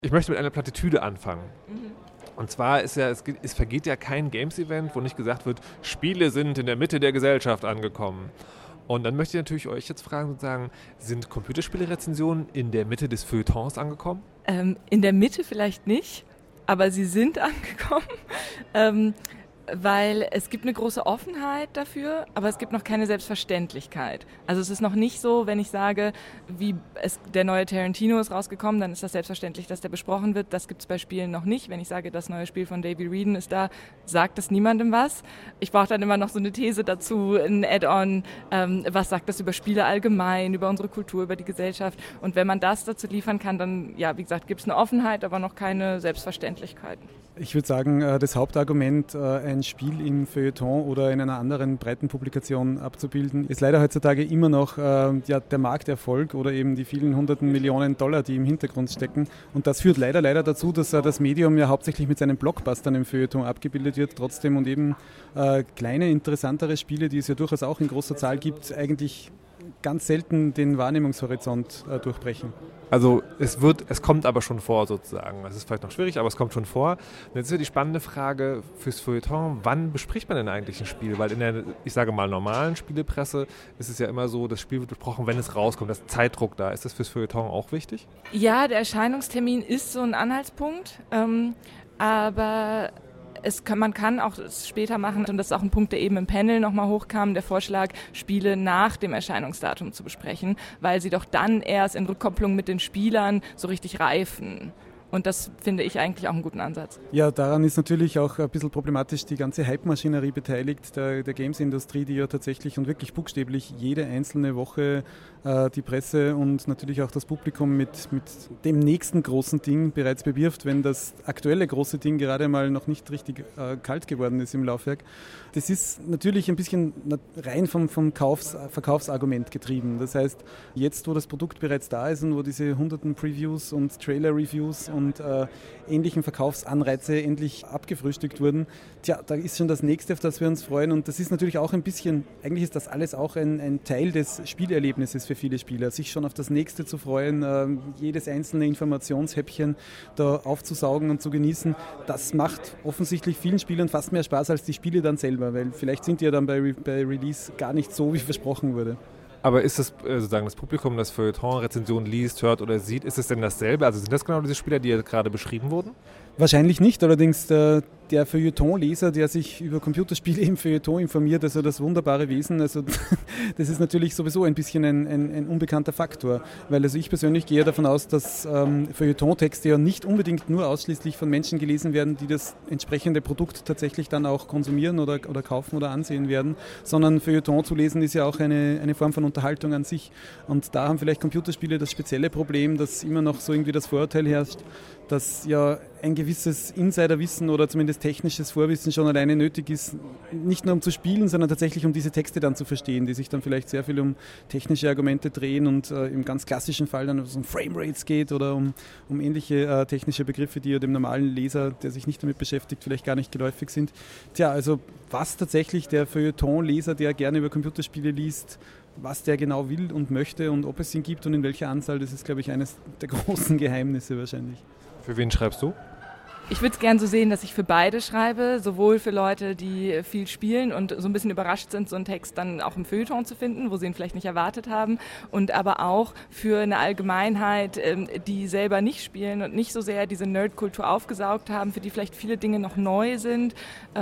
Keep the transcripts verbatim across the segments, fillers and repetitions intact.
Ich möchte mit einer Plattitüde anfangen. Mhm. Und zwar ist ja, es, es vergeht ja kein Games-Event, wo nicht gesagt wird, Spiele sind in der Mitte der Gesellschaft angekommen. Und dann möchte ich natürlich euch jetzt fragen, sozusagen, sind Computerspiele-Rezensionen in der Mitte des Feuilletons angekommen? Ähm, in der Mitte vielleicht nicht, aber sie sind angekommen. ähm, Weil es gibt eine große Offenheit dafür, aber es gibt noch keine Selbstverständlichkeit. Also es ist noch nicht so, wenn ich sage, wie es, der neue Tarantino ist rausgekommen, dann ist das selbstverständlich, dass der besprochen wird. Das gibt es bei Spielen noch nicht. Wenn ich sage, das neue Spiel von David Reeden ist da, sagt das niemandem was. Ich brauche dann immer noch so eine These dazu, ein Add-on, ähm, was sagt das über Spiele allgemein, über unsere Kultur, über die Gesellschaft. Und wenn man das dazu liefern kann, dann, ja, wie gesagt, gibt es eine Offenheit, aber noch keine Selbstverständlichkeiten. Ich würde sagen, das Hauptargument, ein Spiel im Feuilleton oder in einer anderen breiten Publikation abzubilden, ist leider heutzutage immer noch ja, der Markterfolg oder eben die vielen hunderten Millionen Dollar, die im Hintergrund stecken. Und das führt leider, leider dazu, dass das Medium ja hauptsächlich mit seinen Blockbustern im Feuilleton abgebildet wird, trotzdem und eben äh, kleine, interessantere Spiele, die es ja durchaus auch in großer Zahl gibt, eigentlich ganz selten den Wahrnehmungshorizont äh, durchbrechen. Also es wird, es kommt aber schon vor sozusagen. Es ist vielleicht noch schwierig, aber es kommt schon vor. Und jetzt ist ja die spannende Frage fürs Feuilleton, wann bespricht man denn eigentlich ein Spiel? Weil in der, ich sage mal, normalen Spielepresse ist es ja immer so, das Spiel wird besprochen, wenn es rauskommt, dass Zeitdruck da ist. Ist das fürs Feuilleton auch wichtig? Ja, der Erscheinungstermin ist so ein Anhaltspunkt, ähm, aber Es kann, man kann auch es später machen, und das ist auch ein Punkt, der eben im Panel nochmal hochkam, der Vorschlag, Spiele nach dem Erscheinungsdatum zu besprechen, weil sie doch dann erst in Rückkopplung mit den Spielern so richtig reifen. Und das finde ich eigentlich auch einen guten Ansatz. Ja, daran ist natürlich auch ein bisschen problematisch die ganze Hype-Maschinerie beteiligt, der, der Games-Industrie, die ja tatsächlich und wirklich buchstäblich jede einzelne Woche äh, die Presse und natürlich auch das Publikum mit, mit dem nächsten großen Ding bereits bewirft, wenn das aktuelle große Ding gerade mal noch nicht richtig äh, kalt geworden ist im Laufwerk. Das ist natürlich ein bisschen rein vom, vom Kaufs-, Verkaufsargument getrieben. Das heißt, jetzt, wo das Produkt bereits da ist und wo diese hunderten Previews und Trailer-Reviews und und äh, ähnlichen Verkaufsanreize endlich abgefrühstückt wurden. Tja, da ist schon das Nächste, auf das wir uns freuen, und das ist natürlich auch ein bisschen, eigentlich ist das alles auch ein, ein Teil des Spielerlebnisses für viele Spieler, sich schon auf das Nächste zu freuen, äh, jedes einzelne Informationshäppchen da aufzusaugen und zu genießen. Das macht offensichtlich vielen Spielern fast mehr Spaß als die Spiele dann selber, weil vielleicht sind die ja dann bei, Re- bei Release gar nicht so, wie versprochen wurde. Aber ist das sozusagen das Publikum, das Feuilleton-Rezensionen liest, hört oder sieht, ist es denn dasselbe? Also sind das genau diese Spieler, die ja gerade beschrieben wurden? Wahrscheinlich nicht, allerdings der, der Feuilleton-Leser, der sich über Computerspiele im Feuilleton informiert, also das wunderbare Wesen, also das ist natürlich sowieso ein bisschen ein, ein, ein unbekannter Faktor, weil also ich persönlich gehe davon aus, dass ähm, Feuilleton-Texte ja nicht unbedingt nur ausschließlich von Menschen gelesen werden, die das entsprechende Produkt tatsächlich dann auch konsumieren oder, oder kaufen oder ansehen werden, sondern Feuilleton zu lesen ist ja auch eine, eine Form von Unterhaltung an sich, und da haben vielleicht Computerspiele das spezielle Problem, dass immer noch so irgendwie das Vorurteil herrscht, dass ja ein gewisses Insiderwissen oder zumindest technisches Vorwissen schon alleine nötig ist, nicht nur um zu spielen, sondern tatsächlich um diese Texte dann zu verstehen, die sich dann vielleicht sehr viel um technische Argumente drehen und äh, im ganz klassischen Fall dann um Framerates geht oder um, um ähnliche äh, technische Begriffe, die ja dem normalen Leser, der sich nicht damit beschäftigt, vielleicht gar nicht geläufig sind. Tja, also was tatsächlich der Feuilleton-Leser, der gerne über Computerspiele liest, was der genau will und möchte und ob es ihn gibt und in welcher Anzahl, das ist, glaube ich, eines der großen Geheimnisse wahrscheinlich. Für wen schreibst du? Ich würde es gern so sehen, dass ich für beide schreibe, sowohl für Leute, die viel spielen und so ein bisschen überrascht sind, so einen Text dann auch im Feuilleton zu finden, wo sie ihn vielleicht nicht erwartet haben, und aber auch für eine Allgemeinheit, die selber nicht spielen und nicht so sehr diese Nerdkultur aufgesaugt haben, für die vielleicht viele Dinge noch neu sind,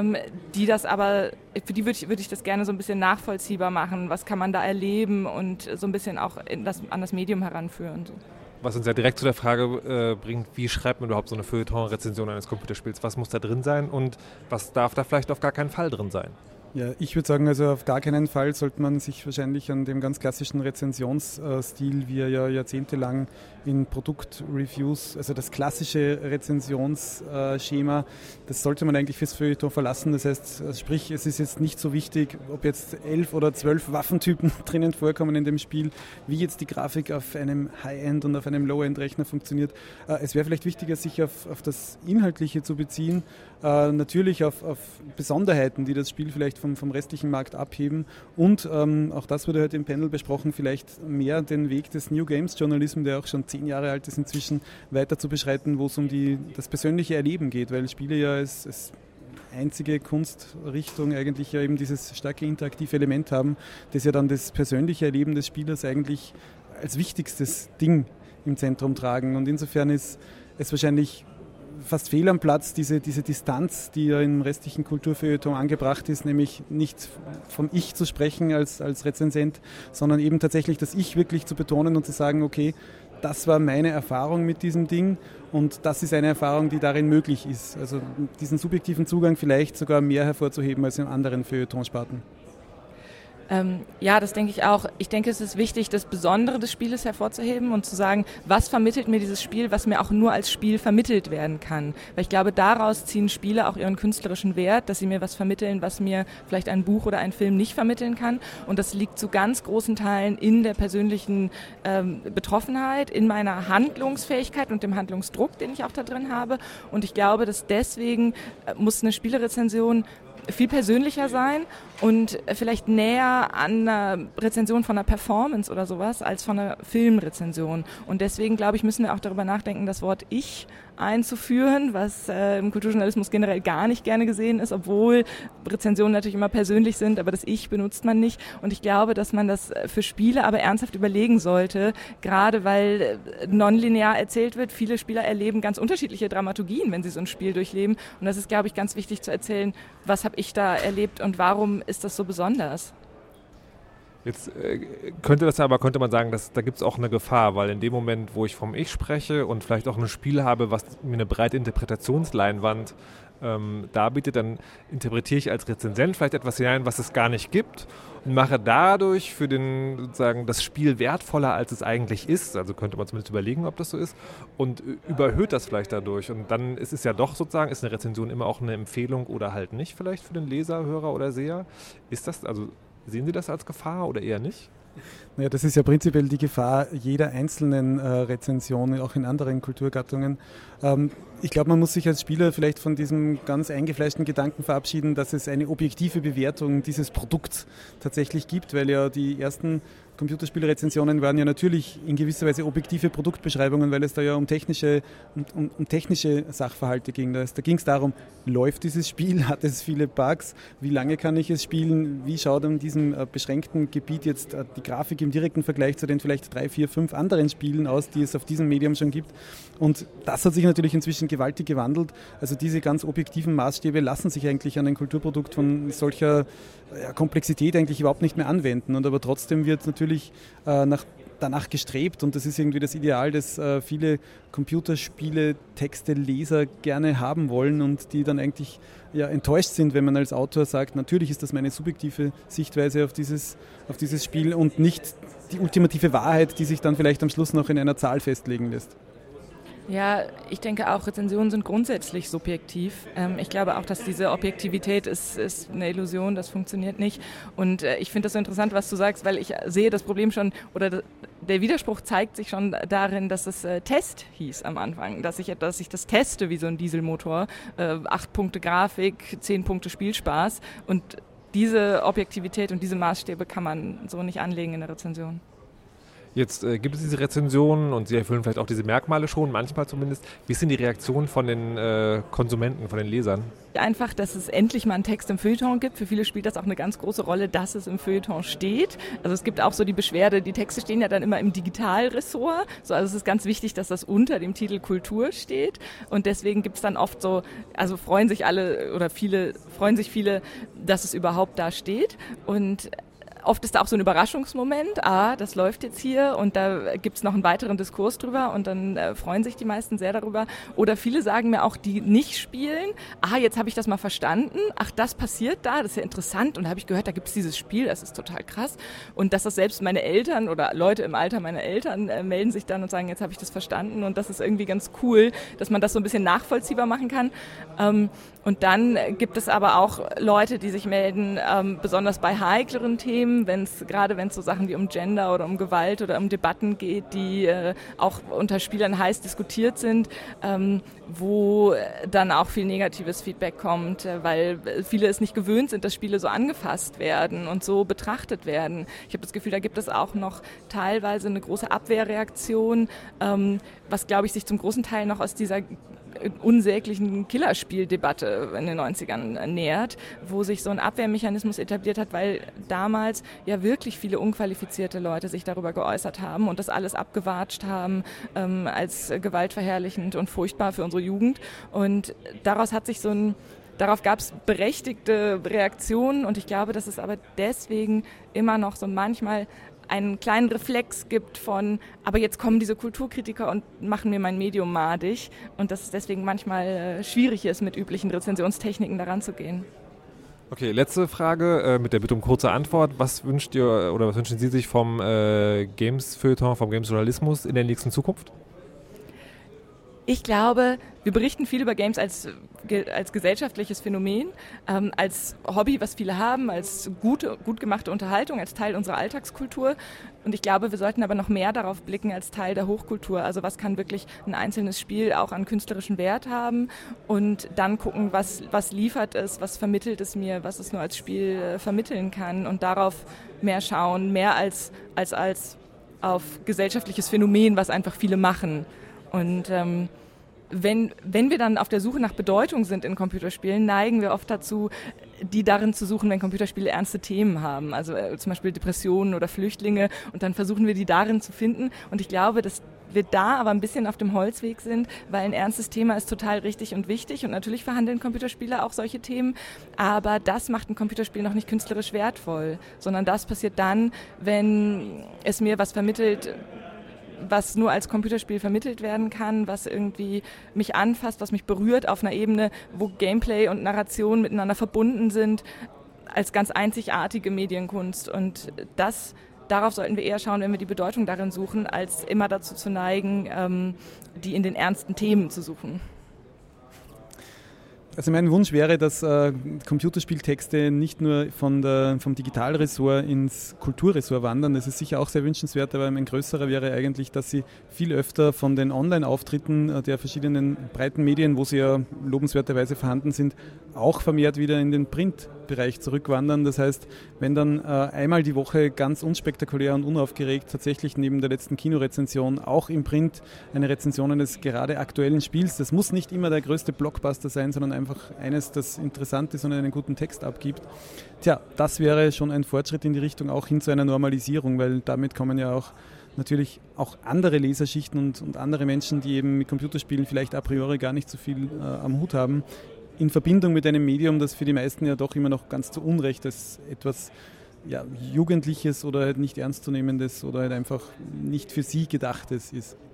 die das aber, für die würde ich, würde ich das gerne so ein bisschen nachvollziehbar machen, was kann man da erleben und so ein bisschen auch in das, an das Medium heranführen. So. Was uns ja direkt zu der Frage äh, bringt, wie schreibt man überhaupt so eine Feuilleton-Rezension eines Computerspiels? Was muss da drin sein und was darf da vielleicht auf gar keinen Fall drin sein? Ja, ich würde sagen, also auf gar keinen Fall sollte man sich wahrscheinlich an dem ganz klassischen Rezensionsstil, wie er ja jahrzehntelang in Produktreviews, also das klassische Rezensionsschema, das sollte man eigentlich fürs Feuilleton verlassen. Das heißt, sprich, es ist jetzt nicht so wichtig, ob jetzt elf oder zwölf Waffentypen drinnen vorkommen in dem Spiel, wie jetzt die Grafik auf einem High-End- und auf einem Low-End-Rechner funktioniert. Es wäre vielleicht wichtiger, sich auf, auf das Inhaltliche zu beziehen, natürlich auf, auf Besonderheiten, die das Spiel vielleicht vielleicht vom, vom restlichen Markt abheben und ähm, auch das wurde heute im Panel besprochen, vielleicht mehr den Weg des New Games Journalism, der auch schon zehn Jahre alt ist inzwischen, weiter zu beschreiten, wo es um die, das persönliche Erleben geht, weil Spiele ja als, als einzige Kunstrichtung eigentlich ja eben dieses starke interaktive Element haben, das ja dann das persönliche Erleben des Spielers eigentlich als wichtigstes Ding im Zentrum tragen. Und insofern ist es wahrscheinlich fast fehl am Platz, diese, diese Distanz, die ja im restlichen Kulturfeuilleton angebracht ist, nämlich nicht vom Ich zu sprechen als, als Rezensent, sondern eben tatsächlich das Ich wirklich zu betonen und zu sagen, okay, das war meine Erfahrung mit diesem Ding und das ist eine Erfahrung, die darin möglich ist. Also diesen subjektiven Zugang vielleicht sogar mehr hervorzuheben als in anderen Feuilletonsparten. Ähm, ja, das denke ich auch. Ich denke, es ist wichtig, das Besondere des Spieles hervorzuheben und zu sagen, was vermittelt mir dieses Spiel, was mir auch nur als Spiel vermittelt werden kann. Weil ich glaube, daraus ziehen Spiele auch ihren künstlerischen Wert, dass sie mir was vermitteln, was mir vielleicht ein Buch oder ein Film nicht vermitteln kann. Und das liegt zu ganz großen Teilen in der persönlichen ähm, Betroffenheit, in meiner Handlungsfähigkeit und dem Handlungsdruck, den ich auch da drin habe. Und ich glaube, dass deswegen äh, muss eine Spielerezension viel persönlicher sein und vielleicht näher an einer Rezension von einer Performance oder sowas als von einer Filmrezension. Und deswegen, glaube ich, müssen wir auch darüber nachdenken, das Wort Ich einzuführen, was äh, im Kulturjournalismus generell gar nicht gerne gesehen ist, obwohl Rezensionen natürlich immer persönlich sind, aber das Ich benutzt man nicht. Und ich glaube, dass man das für Spiele aber ernsthaft überlegen sollte, gerade weil nonlinear erzählt wird. Viele Spieler erleben ganz unterschiedliche Dramaturgien, wenn sie so ein Spiel durchleben. Und das ist, glaube ich, ganz wichtig zu erzählen, was habe ich da erlebt und warum ist das so besonders? Jetzt äh, könnte das aber, könnte man sagen, dass da gibt es auch eine Gefahr, weil in dem Moment, wo ich vom Ich spreche und vielleicht auch ein Spiel habe, was mir eine breite Interpretationsleinwand ähm, darbietet, dann interpretiere ich als Rezensent vielleicht etwas hinein, was es gar nicht gibt und mache dadurch für den, sozusagen, das Spiel wertvoller, als es eigentlich ist. Also könnte man zumindest überlegen, ob das so ist und überhöht das vielleicht dadurch. Und dann ist es ja doch sozusagen, ist eine Rezension immer auch eine Empfehlung oder halt nicht vielleicht für den Leser, Hörer oder Seher. Ist das, also sehen Sie das als Gefahr oder eher nicht? Naja, das ist ja prinzipiell die Gefahr jeder einzelnen äh, Rezension, auch in anderen Kulturgattungen. Ähm, ich glaube, man muss sich als Spieler vielleicht von diesem ganz eingefleischten Gedanken verabschieden, dass es eine objektive Bewertung dieses Produkts tatsächlich gibt, weil ja die ersten Computerspielrezensionen waren ja natürlich in gewisser Weise objektive Produktbeschreibungen, weil es da ja um technische, um, um, um technische Sachverhalte ging. Da, da ging es darum, läuft dieses Spiel, hat es viele Bugs, wie lange kann ich es spielen, wie schaut in diesem äh, beschränkten Gebiet jetzt äh, die Grafik im direkten Vergleich zu den vielleicht drei, vier, fünf anderen Spielen aus, die es auf diesem Medium schon gibt. Und das hat sich natürlich inzwischen gewaltig gewandelt. Also diese ganz objektiven Maßstäbe lassen sich eigentlich an ein Kulturprodukt von solcher ja, Komplexität eigentlich überhaupt nicht mehr anwenden. Und aber trotzdem wird natürlich äh, nach, danach gestrebt und das ist irgendwie das Ideal, das äh, viele Computerspiele, Texte, Leser gerne haben wollen und die dann eigentlich ja, enttäuscht sind, wenn man als Autor sagt, natürlich ist das meine subjektive Sichtweise auf dieses, auf dieses Spiel und nicht die ultimative Wahrheit, die sich dann vielleicht am Schluss noch in einer Zahl festlegen lässt. Ja, ich denke auch, Rezensionen sind grundsätzlich subjektiv. Ähm, ich glaube auch, dass diese Objektivität ist, ist eine Illusion, das funktioniert nicht. Und äh, ich finde das so interessant, was du sagst, weil ich sehe das Problem schon, oder d- der Widerspruch zeigt sich schon darin, dass es äh, Test hieß am Anfang, dass ich, dass ich das teste wie so ein Dieselmotor, äh, acht Punkte Grafik, zehn Punkte Spielspaß und diese Objektivität und diese Maßstäbe kann man so nicht anlegen in der Rezension. Jetzt äh, gibt es diese Rezensionen und sie erfüllen vielleicht auch diese Merkmale schon, manchmal zumindest. Wie sind die Reaktionen von den äh, Konsumenten, von den Lesern? Einfach, dass es endlich mal einen Text im Feuilleton gibt. Für viele spielt das auch eine ganz große Rolle, dass es im Feuilleton steht. Also es gibt auch so die Beschwerde, die Texte stehen ja dann immer im Digitalressort. So, also es ist ganz wichtig, dass das unter dem Titel Kultur steht. Und deswegen gibt es dann oft so, also freuen sich alle oder viele, freuen sich viele, dass es überhaupt da steht. Und oft ist da auch so ein Überraschungsmoment, ah, das läuft jetzt hier und da gibt's noch einen weiteren Diskurs drüber und dann äh, freuen sich die meisten sehr darüber. Oder viele sagen mir auch, die nicht spielen, ah, jetzt habe ich das mal verstanden, ach, das passiert da, das ist ja interessant und da habe ich gehört, da gibt's dieses Spiel, das ist total krass. Und dass das selbst meine Eltern oder Leute im Alter meiner Eltern äh, melden sich dann und sagen, jetzt habe ich das verstanden und das ist irgendwie ganz cool, dass man das so ein bisschen nachvollziehbar machen kann. Ähm, und dann gibt es aber auch Leute, die sich melden, ähm, besonders bei heikleren Themen, Themen, wenn's, gerade wenn es so Sachen wie um Gender oder um Gewalt oder um Debatten geht, die äh, auch unter Spielern heiß diskutiert sind, ähm, wo dann auch viel negatives Feedback kommt, äh, weil viele es nicht gewöhnt sind, dass Spiele so angefasst werden und so betrachtet werden. Ich habe das Gefühl, da gibt es auch noch teilweise eine große Abwehrreaktion, ähm, was, glaube ich, sich zum großen Teil noch aus dieser unsäglichen Killerspieldebatte in den neunzigern nähert, wo sich so ein Abwehrmechanismus etabliert hat, weil damals ja wirklich viele unqualifizierte Leute sich darüber geäußert haben und das alles abgewatscht haben ähm, als gewaltverherrlichend und furchtbar für unsere Jugend. Und daraus hat sich so ein Darauf gab es berechtigte Reaktionen und ich glaube, dass es aber deswegen immer noch so manchmal einen kleinen Reflex gibt von, aber jetzt kommen diese Kulturkritiker und machen mir mein Medium madig und dass es deswegen manchmal äh, schwierig ist, mit üblichen Rezensionstechniken daran zu gehen. Okay, letzte Frage äh, mit der Bitte um kurze Antwort. Was wünscht ihr oder was wünschen Sie sich vom äh, Games-Feuilleton, vom Games-Journalismus in der nächsten Zukunft? Ich glaube, wir berichten viel über Games als, als gesellschaftliches Phänomen, ähm, als Hobby, was viele haben, als gute, gut gemachte Unterhaltung, als Teil unserer Alltagskultur. Und ich glaube, wir sollten aber noch mehr darauf blicken als Teil der Hochkultur. Also was kann wirklich ein einzelnes Spiel auch an künstlerischen Wert haben und dann gucken, was, was liefert es, was vermittelt es mir, was es nur als Spiel äh, vermitteln kann und darauf mehr schauen, mehr als, als, als auf gesellschaftliches Phänomen, was einfach viele machen. Und ähm, wenn, wenn wir dann auf der Suche nach Bedeutung sind in Computerspielen, neigen wir oft dazu, die darin zu suchen, wenn Computerspiele ernste Themen haben, also äh, zum Beispiel Depressionen oder Flüchtlinge, und dann versuchen wir die darin zu finden. Und ich glaube, dass wir da aber ein bisschen auf dem Holzweg sind, weil ein ernstes Thema ist total richtig und wichtig und natürlich verhandeln Computerspiele auch solche Themen, aber das macht ein Computerspiel noch nicht künstlerisch wertvoll, sondern das passiert dann, wenn es mir was vermittelt, was nur als Computerspiel vermittelt werden kann, was irgendwie mich anfasst, was mich berührt auf einer Ebene, wo Gameplay und Narration miteinander verbunden sind, als ganz einzigartige Medienkunst. Und das, darauf sollten wir eher schauen, wenn wir die Bedeutung darin suchen, als immer dazu zu neigen, ähm, die in den ernsten Themen zu suchen. Also mein Wunsch wäre, dass äh, Computerspieltexte nicht nur von der, vom Digitalressort ins Kulturressort wandern. Das ist sicher auch sehr wünschenswert, aber ein größerer wäre eigentlich, dass sie viel öfter von den Online-Auftritten äh, der verschiedenen breiten Medien, wo sie ja lobenswerterweise vorhanden sind, auch vermehrt wieder in den Printbereich zurückwandern. Das heißt, wenn dann äh, einmal die Woche ganz unspektakulär und unaufgeregt tatsächlich neben der letzten Kinorezension auch im Print eine Rezension eines gerade aktuellen Spiels, das muss nicht immer der größte Blockbuster sein, sondern einfach eines, das interessant ist und einen guten Text abgibt. Tja, das wäre schon ein Fortschritt in die Richtung auch hin zu einer Normalisierung, weil damit kommen ja auch natürlich auch andere Leserschichten und, und andere Menschen, die eben mit Computerspielen vielleicht a priori gar nicht so viel äh, am Hut haben, in Verbindung mit einem Medium, das für die meisten ja doch immer noch ganz zu Unrecht als etwas ja, Jugendliches oder halt nicht Ernstzunehmendes oder halt einfach nicht für sie Gedachtes ist.